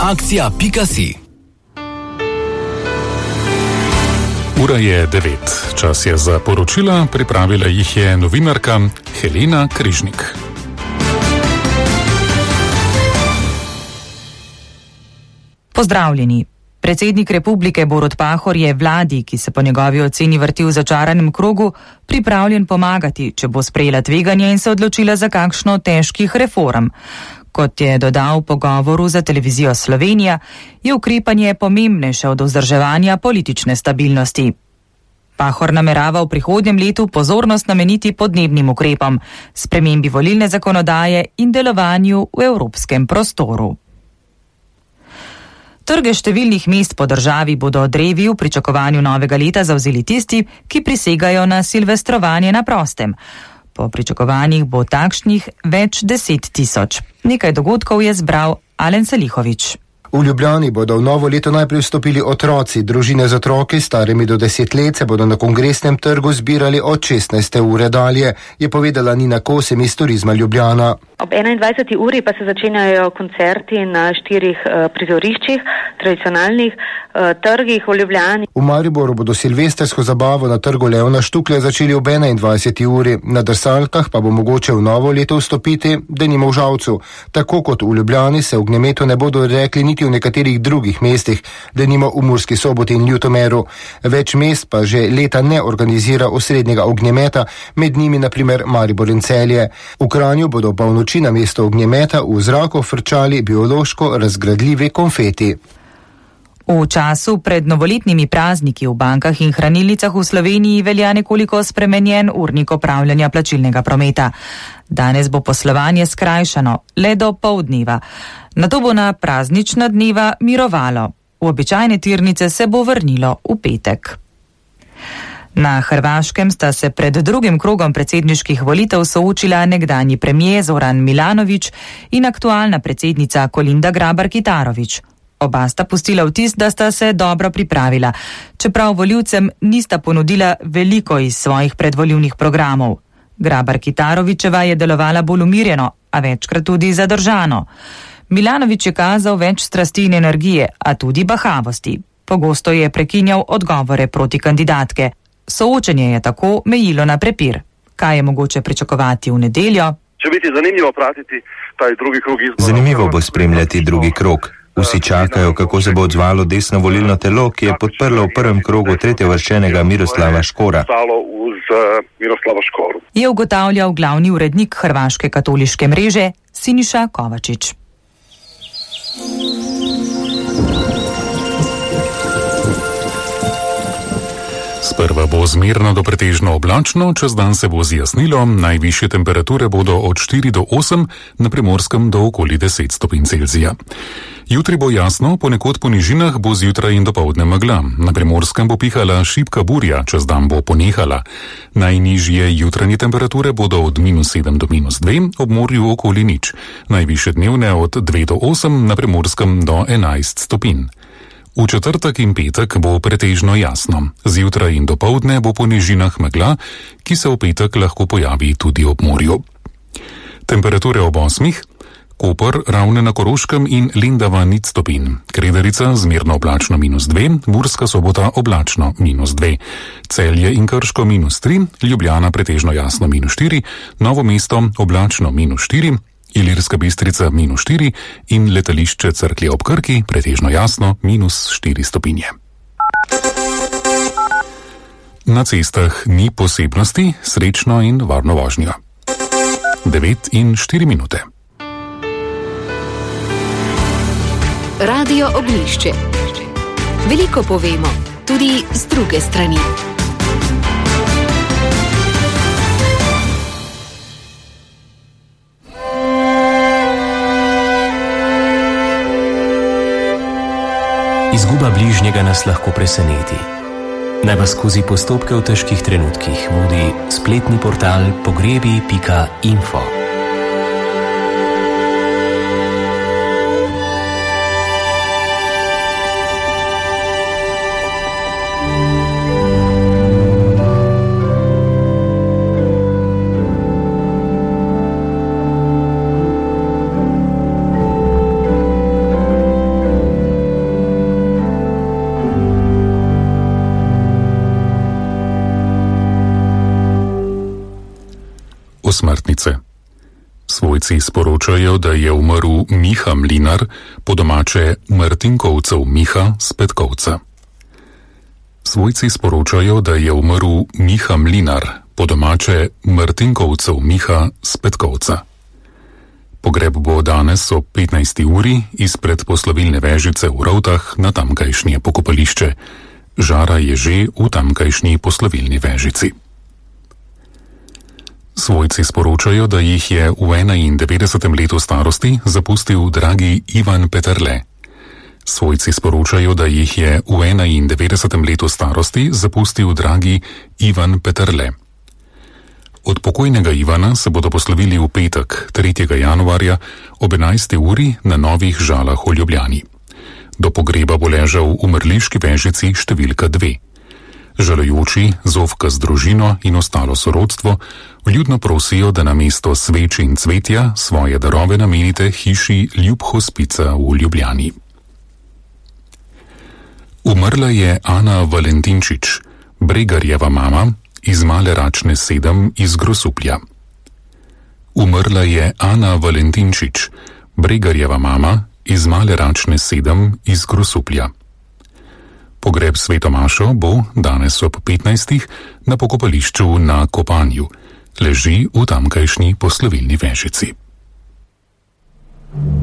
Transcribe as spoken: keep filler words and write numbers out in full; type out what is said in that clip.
akcija pika si. Ura je devet. Čas je za poročila, pripravila jih je novinarka Helena Križnik. Pozdravljeni. Predsednik republike Borut Pahor je vladi, ki se po njegovi oceni vrti v začaranem krogu, pripravljen pomagati, če bo sprejela tveganje in se odločila za kakšno težkih reform. Kot je dodal v pogovoru za televizijo Slovenija, je ukrepanje pomembnejše od vzdrževanja politične stabilnosti. Pahor namerava v prihodnjem letu pozornost nameniti podnebnim ukrepom, spremembi volilne zakonodaje in delovanju v evropskem prostoru. Trge številnih mest po državi bodo drevi v pričakovanju novega leta zavzeli tisti, ki prisegajo na silvestrovanje na prostem. Po pričakovanjih bo takšnih več deset tisoč. Nekaj dogodkov je zbral Alen Salihovič. V Ljubljani bodo v novo leto najprej vstopili otroci, družine z otroki starimi do deset let se bodo na Kongresnem trgu zbirali od šestnajste ure dalje, je povedala Nina Kosem iz Turizma Ljubljana. Ob enaindvajseti uri pa se začenjajo koncerti na štirih uh, prizoriščih, tradicionalnih uh, trgih v Ljubljani. V Mariboru bodo silvestrsko zabavo na trgu Leona Štuklja začeli ob enaindvajseti uri, na drsalkah pa bo mogoče v novo leto vstopiti, denimo v Žalcu. Tako kot v Ljubljani se ognjemetu ne bodo rekli niti v nekaterih drugih mestih, denimo v Murski Soboti in Ljutomeru. Več mest pa že leta ne organizira osrednjega ognjemeta, med njimi na primer Maribor in Celje. V Kranju bodo polnoči na mesto ognjemeta v zraku frčali biološko razgradljivi konfeti. V času pred novoletnimi prazniki v bankah in hranilnicah v Sloveniji velja nekoliko spremenjen urnik opravljanja plačilnega prometa. Danes bo poslovanje skrajšano, le do poldneva. Nato bo na praznična dneva mirovalo. V običajne tirnice se bo vrnilo v petek. Na Hrvaškem sta se pred drugim krogom predsedniških volitev soočila nekdanji premijer Zoran Milanović in aktualna predsednica Kolinda Grabar-Kitarović. Oba sta pustila vtis, da sta se dobro pripravila, čeprav volivcem nista ponudila veliko iz svojih predvolilnih programov. Grabar-Kitarovićeva je delovala bolj umirjeno, a večkrat tudi zadržano. Milanović je kazal več strasti in energije, a tudi bahavosti. Pogosto je prekinjal odgovore proti kandidatke. Soočenje je tako mejilo na prepir. Kaj je mogoče pričakovati v nedeljo? Će biti zanimljivo pratiti taj drugi krog izbora. Zanimivo bo spremljati drugi krog. Vsi čakajo, kako se bo odzvalo desno volilno telo, ki je podprlo v prvem krogu tretjevrščenega Miroslava Škora. Je ugotavljal glavni urednik hrvaške katoliške mreže Siniša Kovačič. Sprva bo zmerno do pretežno oblačno, čez dan se bo zjasnilo, najvišje temperature bodo od štiri do osem, na Primorskem do okoli deset stopinj Celzija. Jutri bo jasno, ponekod po nižinah bo zjutraj in dopoldne megla. Na Primorskem bo pihala šibka burja, čez dan bo ponehala. Najnižje jutranje temperature bodo od minus sedem do minus dve, ob morju okoli nič. Najvišje dnevne od dve do osem, na Primorskem do enajst stopinj. V četrtek in petek bo pretežno jasno. Zjutraj in dopoldne bo po nižinah megla, ki se v petek lahko pojavi tudi ob morju. Temperature ob osmih. Koper, Ravne na Koroškem in Lendava nič stopinj. Kredarica zmerno oblačno minus dve, Murska Sobota oblačno minus dve. Celje in Krško minus tri, Ljubljana pretežno jasno minus štiri, Novo mesto oblačno minus štiri, Ilirska Bistrica minus štiri in letališče Cerklje ob Krki pretežno jasno minus štiri stopinje. Na cestah ni posebnosti, srečno in varno vožnjo. devet in štiri minute. Radio Oglišče. Veliko povemo, tudi z druge strani. Izguba bližnjega nas lahko preseneti. Naj vas skozi postopke v težkih trenutkih vodi spletni portal pogrebi pika info. posmrtnice. Svojci sporočajo, da je umrl Miha Mlinar, po domače Martinkovcev Miha z Petkovca. Svojci sporočajo, da je umrl Miha Mlinar, po domače Martinkovcev Miha z Petkovca. Pogreb bo danes ob petnajsti uri izpred poslovilne vežice v Rovtah na tamkajšnje pokopališče. Žara je že v tamkajšnji poslovilni vežici. Svojci sporočajo, da jih je v enaindevetdesetem letu starosti zapustil dragi Ivan Peterle. Svojci sporočajo, da jih je v enaindevetdesetem letu starosti zapustil dragi Ivan Peterle. Od pokojnega Ivana se bodo poslovili v petek, tretjega januarja, ob enajsti uri na Novih Žalah v Ljubljani. Do pogreba bo ležal v mrliški vežici številka dve. Žalujoči, zovka z družino in ostalo sorodstvo vljudno prosijo, da namesto sveč in cvetja svoje darove namenite hiši Ljub Hospica v Ljubljani. Umrla je Ana Valentinčič, Bregarjeva mama, iz Male Račne sedem iz Grosuplja. Umrla je Ana Valentinčič, Bregarjeva mama, iz Male Račne sedem iz Grosuplja. Pogreb svetomašo bo danes ob petnajstih na pokopališču na Kopanju. Leži v tamkajšnji poslovilni vežici.